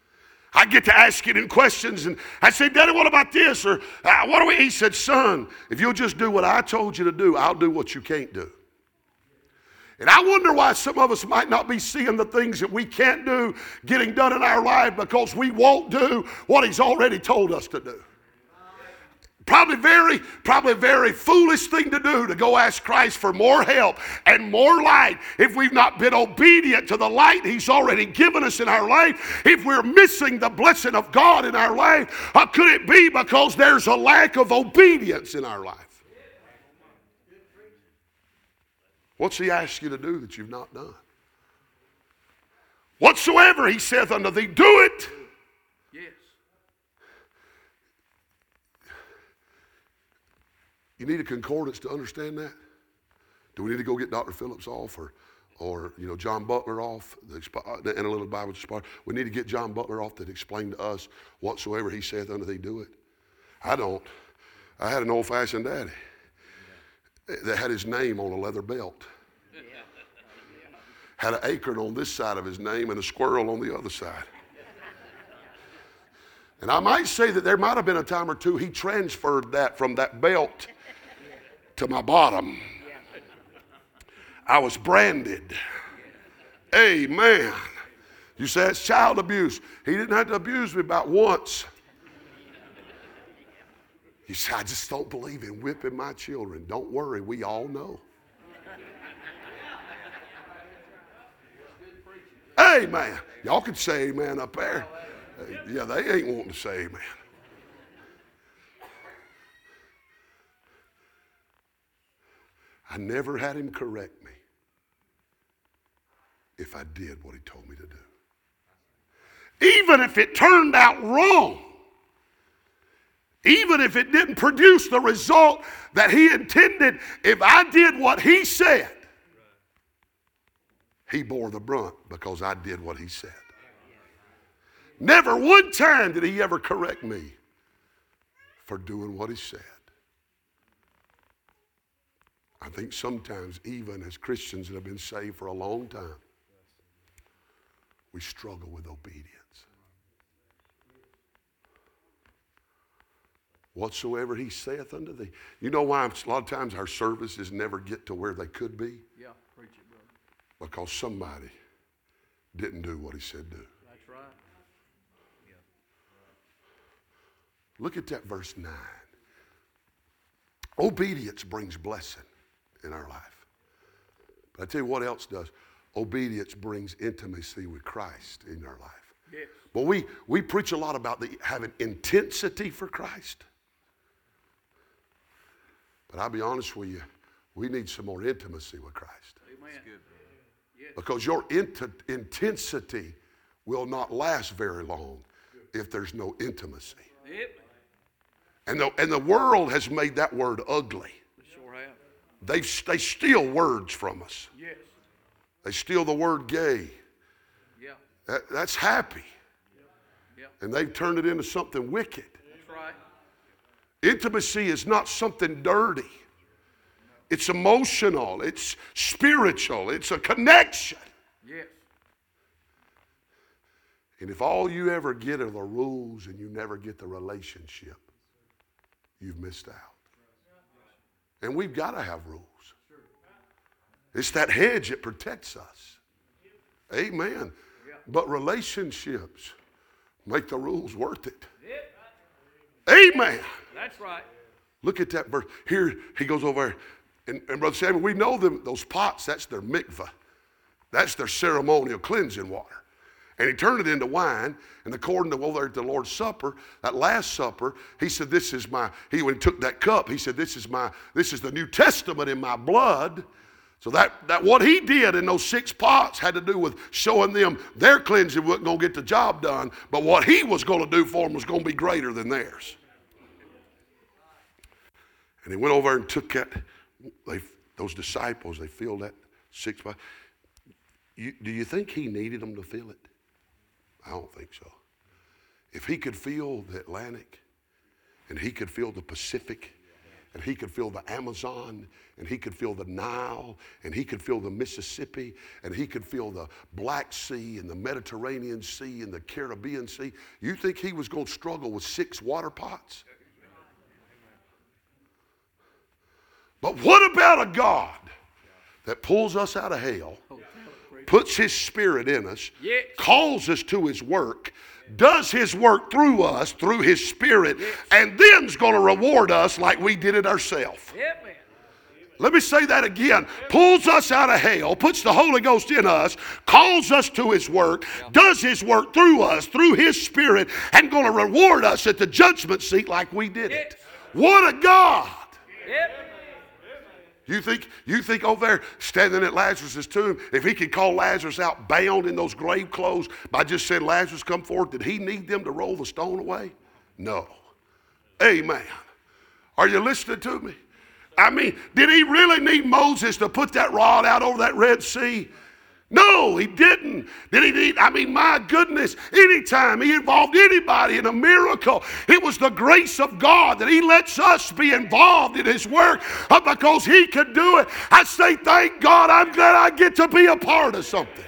I get to asking him questions, and I say, Daddy, what about this? Or what do we? He said, son, if you'll just do what I told you to do, I'll do what you can't do. And I wonder why some of us might not be seeing the things that we can't do getting done in our life because we won't do what he's already told us to do. Probably a very foolish thing to do, to go ask Christ for more help and more light if we've not been obedient to the light he's already given us in our life. If we're missing the blessing of God in our life, could it be because there's a lack of obedience in our life? What's he asked you to do that you've not done? Whatsoever he saith unto thee, do it. Yes. You need a concordance to understand that? Do we need to go get Dr. Phillips off or John Butler off, the Analytical Bible Spark? We need to get John Butler off that explained to us whatsoever he saith unto thee, do it. I don't. I had an old-fashioned daddy that had his name on a leather belt. Had an acorn on this side of his name and a squirrel on the other side. And I might say that there might have been a time or two he transferred that from that belt to my bottom. I was branded. Amen. You say it's child abuse. He didn't have to abuse me about once. You say, I just don't believe in whipping my children. Don't worry, we all know. Amen. Y'all can say amen up there. Yeah, they ain't wanting to say amen. I never had him correct me if I did what he told me to do. Even if it turned out wrong, even if it didn't produce the result that he intended, if I did what he said, he bore the brunt because I did what he said. Never one time did he ever correct me for doing what he said. I think sometimes, even as Christians that have been saved for a long time, we struggle with obedience. Whatsoever he saith unto thee. You know why a lot of times our services never get to where they could be? Yeah, preach it, brother. Because somebody didn't do what he said do. That's right. Look at that verse 9. Obedience brings blessing in our life. But I tell you what else does. Obedience brings intimacy with Christ in our life. Yes. But we preach a lot about having intensity for Christ. But I'll be honest with you, we need some more intimacy with Christ. Amen. Yes. Because your intensity will not last very long if there's no intimacy. Yep. And the world has made that word ugly. We sure have. They steal words from us. Yes. They steal the word gay. Yeah. That's happy. Yeah. And they've turned it into something wicked. That's right. Intimacy is not something dirty. It's emotional. It's spiritual. It's a connection. Yes. And if all you ever get are the rules and you never get the relationship, you've missed out. And we've got to have rules. It's that hedge that protects us. Amen. But relationships make the rules worth it. Amen. That's right. Look at that verse. Here he goes over there. And Brother Samuel, we know them, those pots, that's their mikvah. That's their ceremonial cleansing water. And he turned it into wine. And according to over there at the Lord's Supper, that Last Supper, he said, when he took that cup, he said, this is the New Testament in my blood. So that what he did in those 6 pots had to do with showing them their cleansing wasn't going to get the job done, but what he was going to do for them was going to be greater than theirs. And he went over and took that, those disciples, they filled that 6 pots. Do you think he needed them to fill it? I don't think so. If he could fill the Atlantic and he could fill the Pacific and he could feel the Amazon, and he could feel the Nile, and he could feel the Mississippi, and he could feel the Black Sea and the Mediterranean Sea and the Caribbean Sea, you think he was going to struggle with 6 water pots? But what about a God that pulls us out of hell, puts his spirit in us, calls us to his work, does his work through us, through his spirit, and then's going to reward us like we did it ourselves? Let me say that again. Pulls us out of hell, puts the Holy Ghost in us, calls us to his work, does his work through us, through his spirit, and going to reward us at the judgment seat like we did it. What a God! You think over there standing at Lazarus' tomb, if he could call Lazarus out bound in those grave clothes by just saying, Lazarus, come forth, did he need them to roll the stone away? No. Amen. Are you listening to me? I mean, did he really need Moses to put that rod out over that Red Sea? No, he didn't. Did he need, my goodness, anytime he involved anybody in a miracle, it was the grace of God that he lets us be involved in his work because he could do it. I say, thank God, I'm glad I get to be a part of something.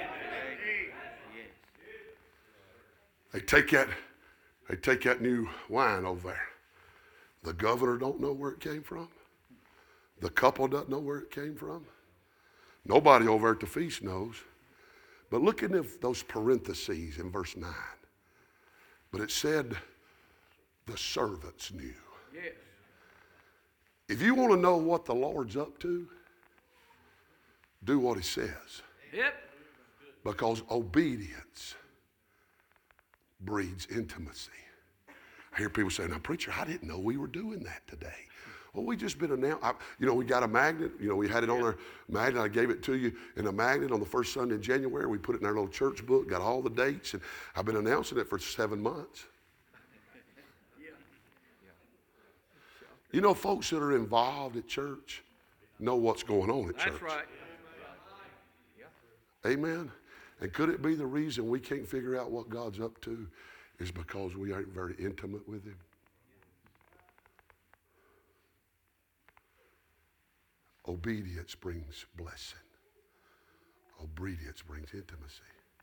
They take that new wine over there. The governor don't know where it came from. The couple doesn't know where it came from. Nobody over at the feast knows. But look at those parentheses in verse 9. But it said the servants knew. Yes. If you want to know what the Lord's up to, do what he says. Yep. Because obedience breeds intimacy. I hear people say, now preacher, I didn't know we were doing that today. Well, we just been announced. We got a magnet. We had it on our magnet. I gave it to you in a magnet on the first Sunday in January. We put it in our little church book, got all the dates, and I've been announcing it for 7 months. Folks that are involved at church know what's going on at church. That's right. Amen. And could it be the reason we can't figure out what God's up to is because we aren't very intimate with him? Obedience brings blessing. Obedience brings intimacy.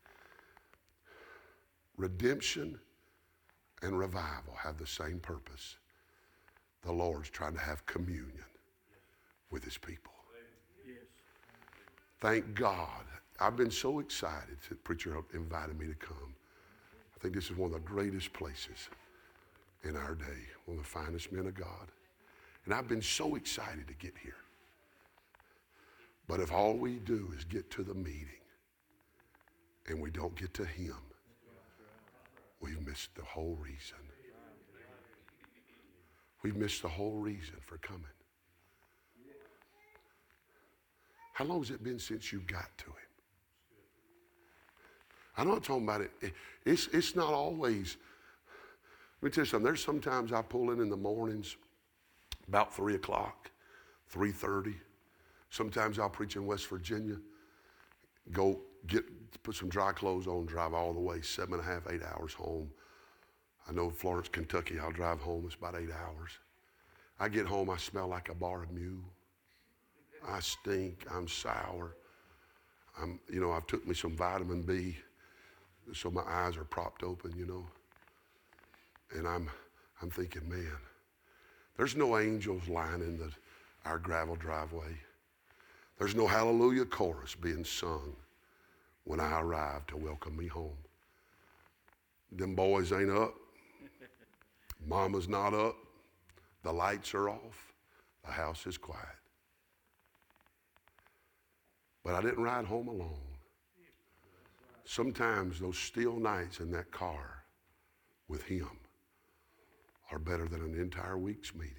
Redemption and revival have the same purpose. The Lord's trying to have communion with his people. Yes. Thank God. I've been so excited that the preacher invited me to come. I think this is one of the greatest places in our day, one of the finest men of God. And I've been so excited to get here. But if all we do is get to the meeting and we don't get to him, we've missed the whole reason. We've missed the whole reason for coming. How long has it been since you got to him? I'm not talking about it. It's not always. Let me tell you something. There's sometimes I pull in the mornings about 3 o'clock, 3:30. Sometimes I'll preach in West Virginia, put some dry clothes on, drive all the way, 7.5, 8 hours home. I know Florence, Kentucky, I'll drive home, it's about 8 hours. I get home, I smell like a bar of mule. I stink, I'm sour. I've took me some vitamin B, so my eyes are propped open, And I'm thinking, man, there's no angels lining our gravel driveway. There's no hallelujah chorus being sung when I arrive to welcome me home. Them boys ain't up. Mama's not up. The lights are off. The house is quiet. But I didn't ride home alone. Sometimes those still nights in that car with him are better than an entire week's meeting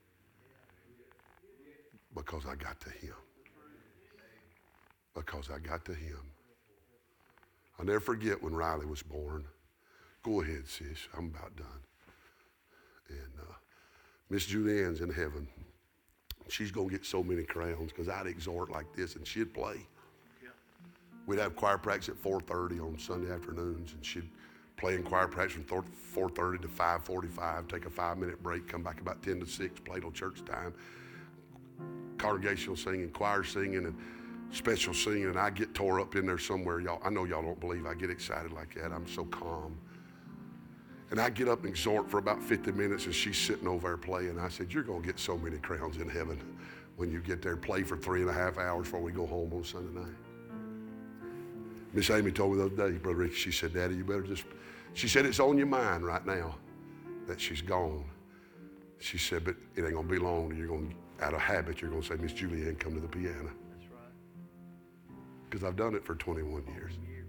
because I got to him. Because I got to him. I'll never forget when Riley was born. Go ahead, sis. I'm about done. And Miss Julianne's in heaven. She's going to get so many crowns because I'd exhort like this and she'd play. We'd have choir practice at 4:30 on Sunday afternoons and she'd play in choir practice from 4:30 to 5:45, take a 5-minute break, come back about 10 to 6, play till church time. Congregational singing, choir singing, and special singing, and I get tore up in there somewhere. Y'all, I know y'all don't believe I get excited like that. I'm so calm. And I get up and exhort for about 50 minutes, and she's sitting over there playing. I said, you're going to get so many crowns in heaven when you get there. Play for 3.5 hours before we go home on Sunday night. Miss Amy told me the other day, Brother Rick, she said, Daddy, you better she said, it's on your mind right now that she's gone. She said, but it ain't going to be long. You're going to, out of habit, you're going to say, Miss Julianne, come to the piano. That's right. Because I've done it for 21 years.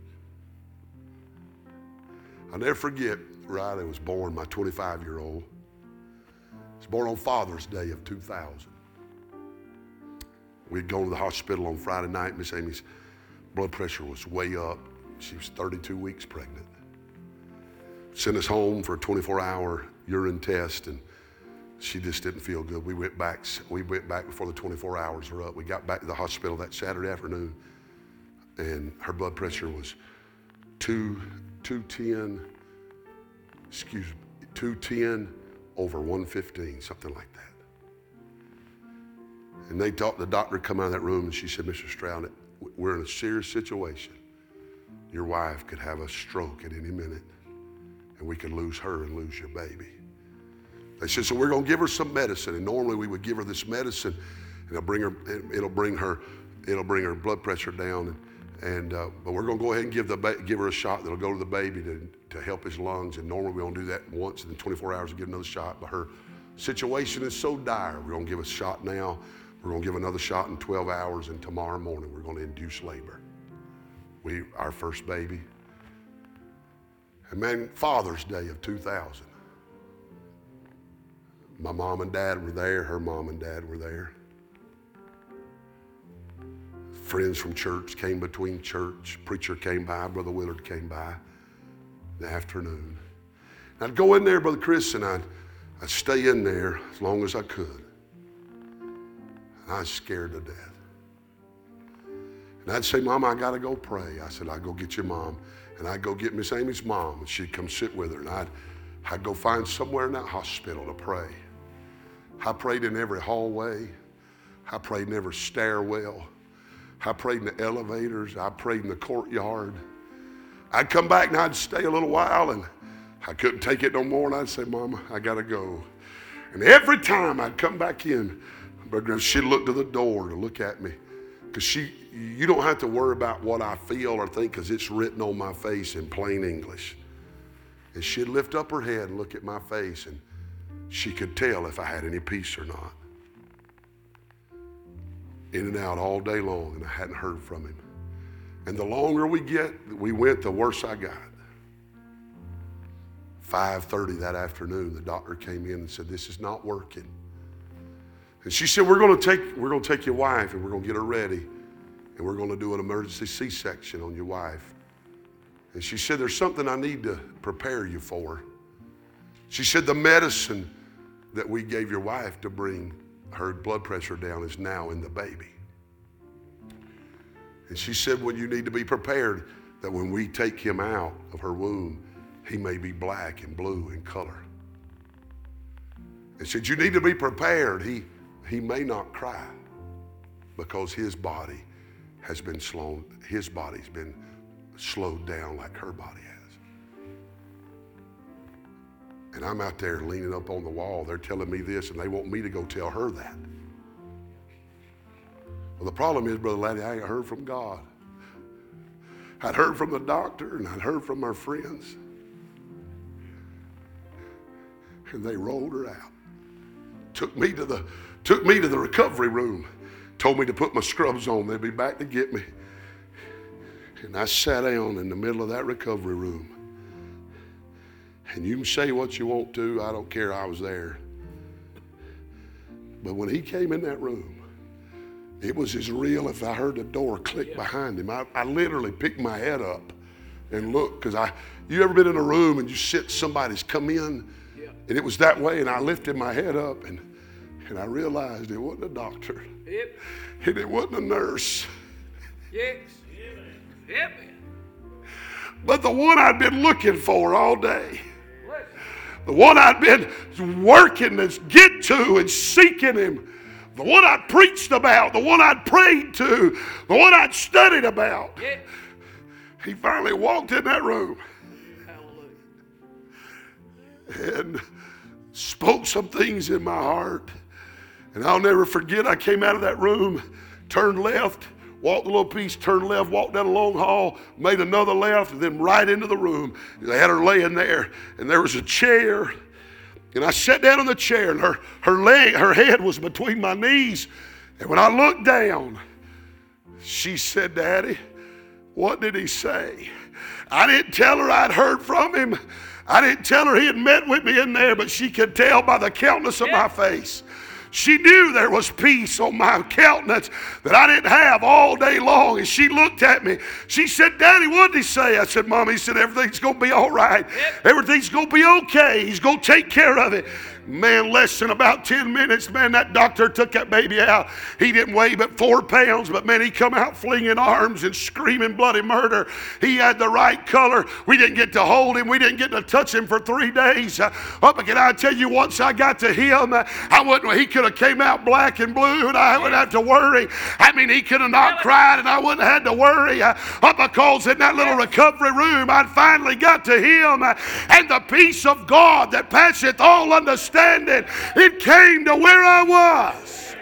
I'll never forget, Riley was born, my 25-year-old. He was born on Father's Day of 2000. We'd go to the hospital on Friday night. Miss Amy's blood pressure was way up. She was 32 weeks pregnant. Sent us home for a 24-hour urine test, and she just didn't feel good. We went back before the 24 hours were up. We got back to the hospital that Saturday afternoon, and her blood pressure was 210 over 115, something like that. And the doctor come out of that room, and she said, Mr. Stroud, we're in a serious situation. Your wife could have a stroke at any minute, and we could lose her and lose your baby. They said, so we're going to give her some medicine. And normally we would give her this medicine, and it'll bring her blood pressure down. But we're going to go ahead and give her a shot that'll go to the baby to help his lungs. And normally we don't do that once, and in 24 hours we give another shot. But her situation is so dire, we're going to give a shot now. We're going to give another shot in 12 hours, and tomorrow morning we're going to induce labor. Our first baby. And man, Father's Day of 2000. My mom and dad were there. Her mom and dad were there. Friends from church came between church. Preacher came by. Brother Willard came by in the afternoon. And I'd go in there, Brother Chris, and I'd stay in there as long as I could. And I was scared to death. And I'd say, Mom, I got to go pray. I said, I'll go get your mom. And I'd go get Miss Amy's mom, and she'd come sit with her. And I'd go find somewhere in that hospital to pray. I prayed in every hallway. I prayed in every stairwell. I prayed in the elevators. I prayed in the courtyard. I'd come back and I'd stay a little while, and I couldn't take it no more. And I'd say, Mama, I got to go. And every time I'd come back in, she'd look to the door to look at me. Because you don't have to worry about what I feel or think, because it's written on my face in plain English. And she'd lift up her head and look at my face, and she could tell if I had any peace or not. In and out all day long, and I hadn't heard from him. And the longer we went, the worse I got. 5:30 that afternoon, the doctor came in and said, this is not working. And she said, we're going to take your wife, and we're going to get her ready, and we're going to do an emergency C-section on your wife. And she said, there's something I need to prepare you for. She said, the medicine that we gave your wife to bring her blood pressure down is now in the baby. And she said, well, you need to be prepared that when we take him out of her womb, he may be black and blue in color. And said, you need to be prepared. He may not cry because his body has been slowed down like her body has. And I'm out there leaning up on the wall. They're telling me this, and they want me to go tell her that. Well, the problem is, Brother Laddie, I ain't heard from God. I'd heard from the doctor, and I'd heard from our friends. And they rolled her out. Took me to the recovery room. Told me to put my scrubs on. They'd be back to get me. And I sat down in the middle of that recovery room. And you can say what you want to. I don't care. I was there. But when he came in that room, it was as real if I heard the door click behind him. I literally picked my head up and looked. Because you ever been in a room and you sit, somebody's come in, and it was that way, and I lifted my head up, and I realized it wasn't a doctor. Yep. And it wasn't a nurse. Yes. Yep. but the one I'd been looking for all day. The one I'd been working to get to and seeking him. The one I preached about. The one I'd prayed to. The one I'd studied about. Yeah. He finally walked in that room. Hallelujah. And spoke some things in my heart. And I'll never forget, I came out of that room, turned left, walked a little piece, turned left, walked down a long hall, made another left, and then right into the room. They had her laying there, and there was a chair. And I sat down on the chair, and her head was between my knees. And when I looked down, she said, "Daddy, what did he say?" I didn't tell her I'd heard from him. I didn't tell her he had met with me in there, but she could tell by the countenance of my face. She knew there was peace on my countenance that I didn't have all day long. And she looked at me. She said, "Daddy, what did he say?" I said, "Mom," he said, "everything's going to be all right. Everything's going to be okay. He's going to take care of it." Man, less than about 10 minutes, man, that doctor took that baby out. He didn't weigh but 4 pounds, but man, he come out flinging arms and screaming bloody murder. He had the right color. We didn't get to hold him. We didn't get to touch him for 3 days. But can I tell you, once I got to him, he could have came out black and blue, and I wouldn't have to worry. I mean, he could have not cried, and I wouldn't have had to worry. Because in that little recovery room, I'd finally got to him, and the peace of God that passeth all understanding, it came to where I was.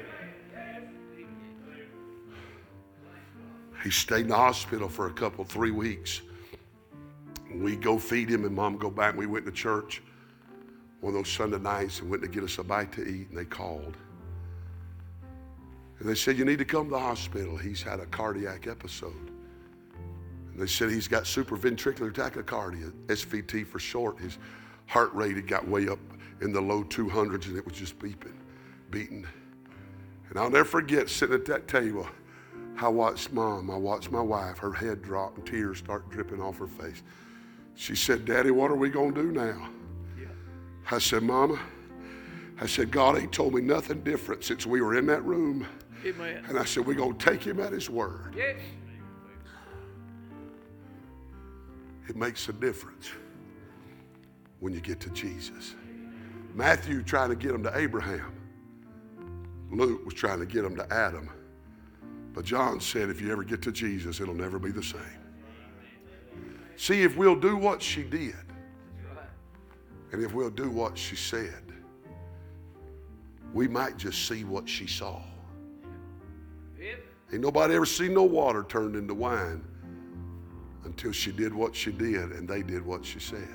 He stayed in the hospital for 3 weeks. We go feed him, and Mom go back. We went to church one of those Sunday nights and went to get us a bite to eat, and they called. And they said, "You need to come to the hospital. He's had a cardiac episode." And they said he's got supraventricular tachycardia, SVT for short. His heart rate had got way up in the low 200s, and it was just beating. And I'll never forget sitting at that table. I watched Mom, I watched my wife, her head drop and tears start dripping off her face. She said, "Daddy, what are we going to do now?" I said, "Mama," I said, "God ain't told me nothing different since we were in that room." Amen. And I said, "We're going to take him at his word." Yes. It makes a difference when you get to Jesus. Matthew trying to get him to Abraham. Luke was trying to get him to Adam. But John said, if you ever get to Jesus, it'll never be the same. See, if we'll do what she did, and if we'll do what she said, we might just see what she saw. Ain't nobody ever seen no water turned into wine until she did what she did and they did what she said.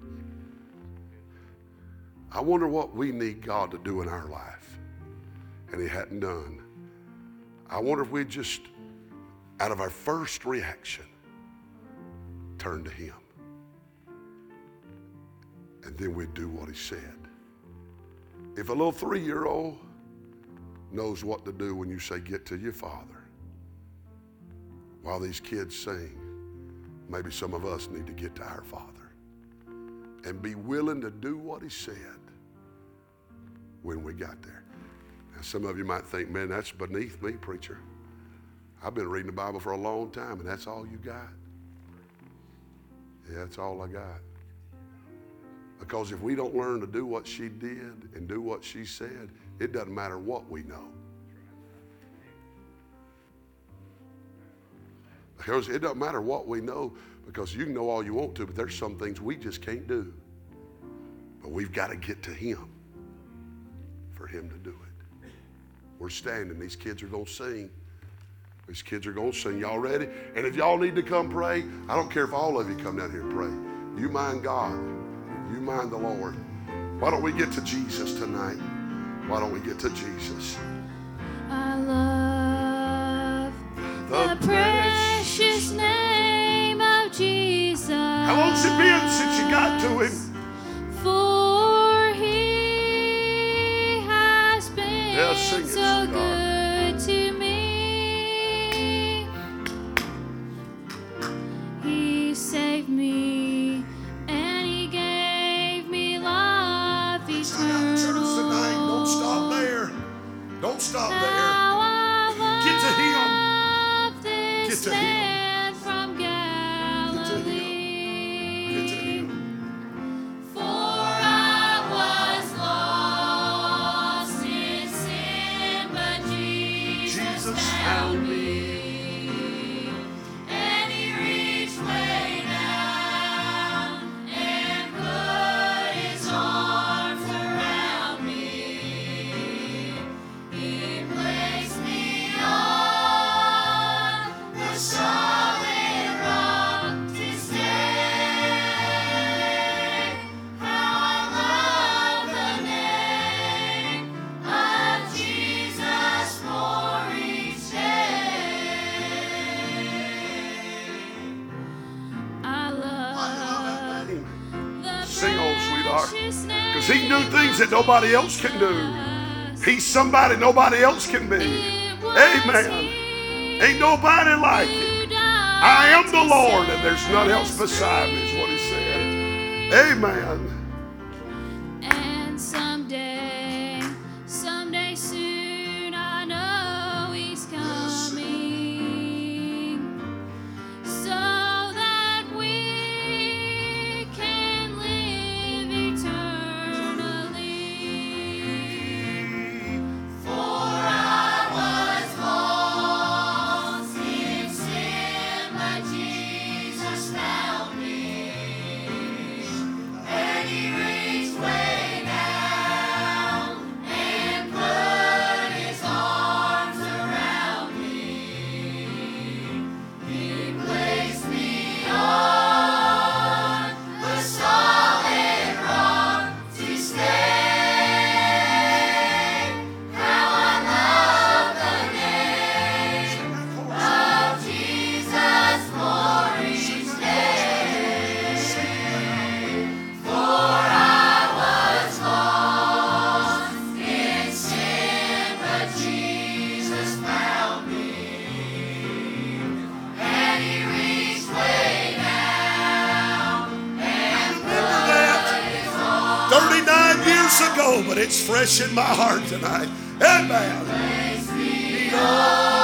I wonder what we need God to do in our life and he hadn't done. I wonder if we just, out of our first reaction, turn to him. And then we'd do what he said. If a little 3-year-old knows what to do when you say, "Get to your Father," while these kids sing, maybe some of us need to get to our Father and be willing to do what he said when we got there. Now, some of you might think, "Man, that's beneath me, preacher. I've been reading the Bible for a long time, and that's all you got?" Yeah, that's all I got. Because if we don't learn to do what she did and do what she said, it doesn't matter what we know. Because it doesn't matter what we know, because you can know all you want to, but there's some things we just can't do. But we've got to get to him for him to do it. We're standing. These kids are going to sing. These kids are going to sing. Y'all ready? And if y'all need to come pray, I don't care if all of you come down here and pray. You mind God. You mind the Lord. Why don't we get to Jesus tonight? Why don't we get to Jesus? I love the precious name of Jesus. How long's it been since you got to him? For he has been Sing it, so sweetheart. good to me. He saved me and he gave me life eternal. Tonight, don't stop there. Don't stop there. How I Get to him. love this Get to him. man from Galilee. Because he knew things that nobody else can do. He's somebody nobody else can be. Amen. Ain't nobody like him. I am the Lord, and there's none else beside me, is what he said. Amen. And someday soon, I know he's coming, so that we can live eternally. For I was lost in sin, but Jesus found me. And he reached way down and put his arms around me. He placed me on the solid rock to stay. How I love the name of Jesus for each day. For I was lost in sin, but Jesus found me. And he reached way down and put his arms 39 years ago, but it's fresh in my heart tonight. Amen. Place me on